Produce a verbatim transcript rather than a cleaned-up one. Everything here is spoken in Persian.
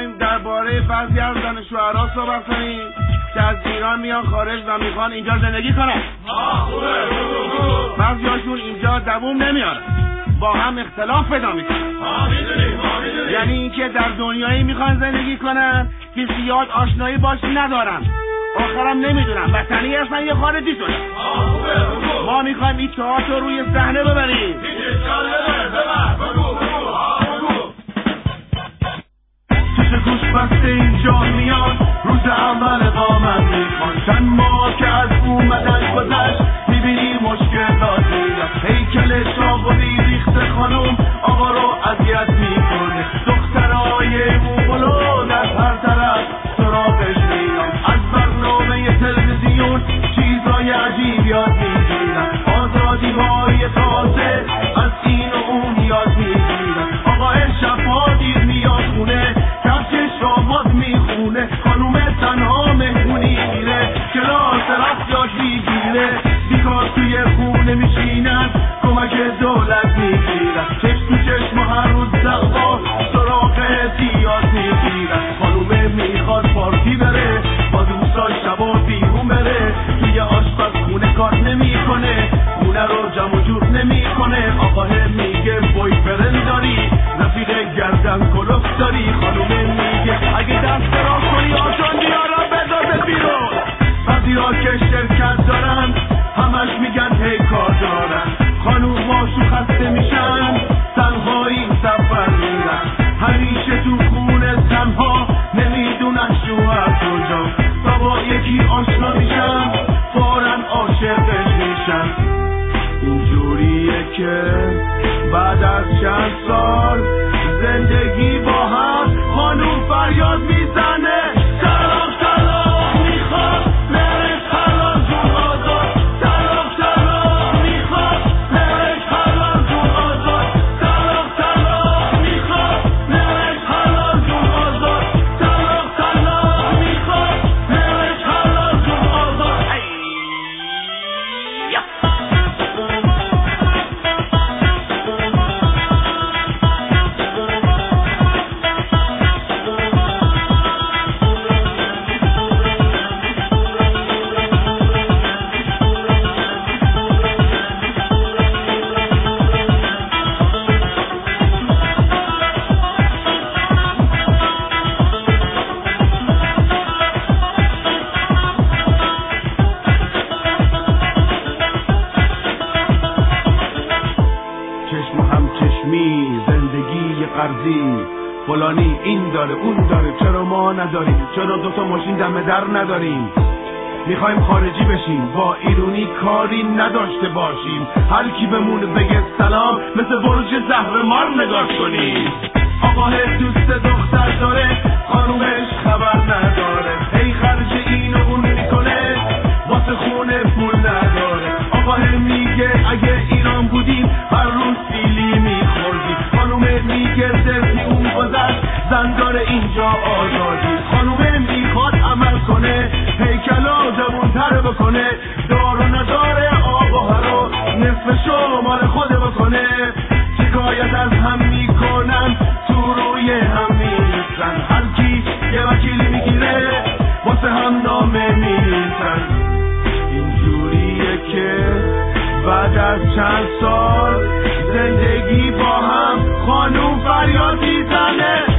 میخوایم درباره بعضی از زن شوهرها صحبت کنیم که از ایران میان خارج و میخوان اینجا زندگی کنن. بعضیاشون اینجا دووم نمیارن، با هم اختلاف پیدا میکنن. یعنی اینکه در دنیایی میخوان زندگی کنن که زیاد آشنایی باش ندارن، آخرم نمیدونن وطنی هستن یا خارجی شدن. ما میخوایم این تئاتر رو روی صحنه ببریم. گوش بسته اینجا میان، روز اول قامت میخوان، چند ماه که از اومدن گذشت میبینی مشکلاتی، هیکل شاغلی ریخته خانم آقا رو اذیت میکنه، دخترای موبلون از هر طرف سراغش میان، از برنامه تلویزیون چیزای عجیب یاد میگیرن، آزادی های تازه از این و اون یاد میگیرن، آقا شبها دیر میاد خونه میخونه، خانوم تنها مهمونی میره، کلاس رفت یاد میگیره، بیکار توی خونه میشینن، کمک دولت میگیرن، چشم تو چشم و هر روز دعوا سراغ زیاد میگیرن، خانومه میخواد پارتی بره، با دوستان شبا بیرون بره، توی آشپزخونه کار نمیکنه، خونه رو جمع و جور نمیکنه، آقا میگه بوی فرند داری، رفیق گردن کلوف داری، خانومه میگه اگه دست را کنی آسان بیارم بندازه بیرون، بعضی ها که شرکت دارن همش میگن هی کار دارن، خانوم هاشو خسته میشن تنهایی سفر میرن، همیشه تو خونه تنها نمیدونن شوهر کجا، تا با یکی آشنا میشن فوراً عاشقش میشن، اینجوریه که بعد از چند سال زندگی با هم خانوم فریاد میزنه، سلام سلام میخواد لرش حلال جون آزاد، سلام سلام میخواد لرش حلال جون آزاد، سلام سلام میخواد لرش حلال جون آزاد، سلام سلام میخواد لرش حلال جون آزاد. فلانی این داره اون داره، چرا ما نداریم؟ چرا دوتا ماشین دم در نداریم؟ میخوایم خارجی بشیم، با ایرونی کاری نداشته باشیم، هر کی بمونه بگه سلام مثل برج زهرمار نگاه کنیم، آقا دوست دختر داره خانومش خبر نداره، هی خرج این و اون میکنه واسه خونه پول نداره، آقا میگه اگه ایران بودیم هر روز سیلی میخوردیم، خانومه میگه زرزی اون گذشت زن داره اینجا آزادی، خانومه میخواد عمل کنه هیکلا جوانتر بکنه، دار و نداره آقا رو نصف شمال خود بکنه، شکایت از هم میکنن تو روی هم میریسن، هر کی یه وکیل میگیره واسه هم نامه میریسن، اینجوریه که بعد از چند سال زندگی با هم خانوم فریاد میزنه.